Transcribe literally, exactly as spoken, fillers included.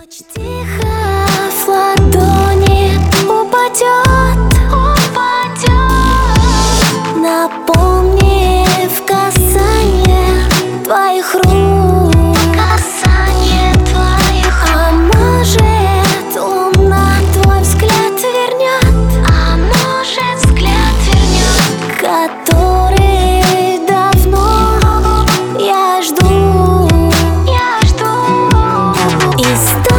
Ночь тихо в ладони упадет, упадет, напомнив касание твоих рук, касание твоих. А может, луна твой взгляд вернет, а может, взгляд вернет, который давно я жду, я жду. И